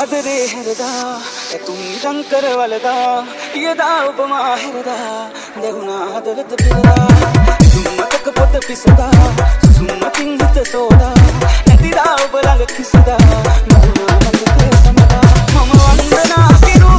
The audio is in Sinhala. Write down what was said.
ආදරේ හැරදා එතුම් ඉදන් කරවලදා යදා ඔබ මාහිරදා දෙගුණා හදවත පිරදා දුම්මතක පොත පිසදා සුසුම්මතින් හිත සෝදා නැතිදා ඔබ ළඟ කිසිදා නගුණා මතකේ සමදා මම වන්දනා කෙරුවා